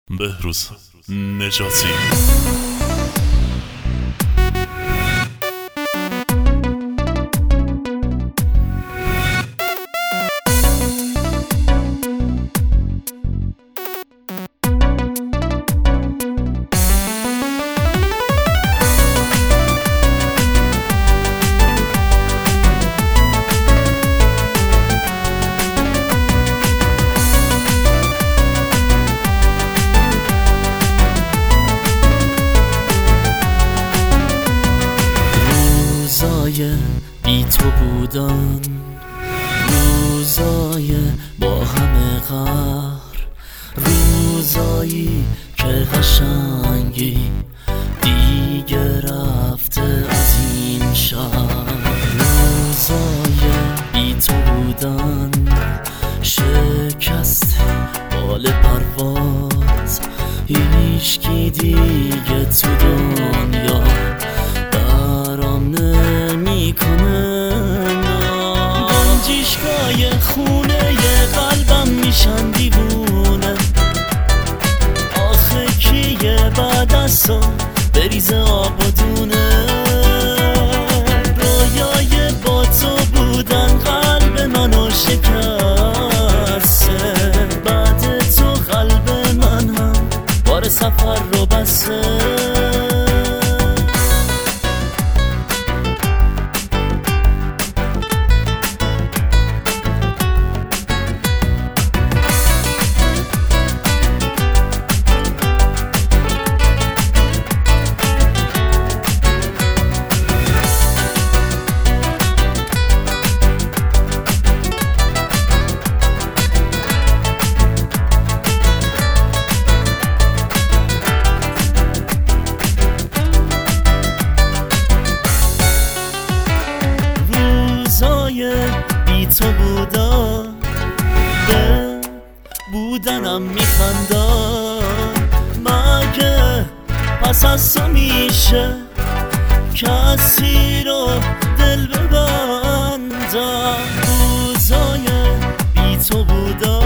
بهروز نجاتی. روزای بی تو بودن، روزای با همه قهر، روزایی که قشنگی دیگه رفته از این شهر. روزای بی تو بودن، شکست بال پرواز، هیچکی دیگه تو دنیا برام نمیکنه. گنجشگاه خونه قلبم میشن دیوونه، آخه کیه بعد از تو بریزه آب و دونه. رویای با تو بودن قلب منو شکسته، بعد تو قلب من هم بار سفر رو بسته. بی تو بودن به بودنم میخندن، مگه پس از تو میشه کسی رو دل ببندم. روزای بی تو بودن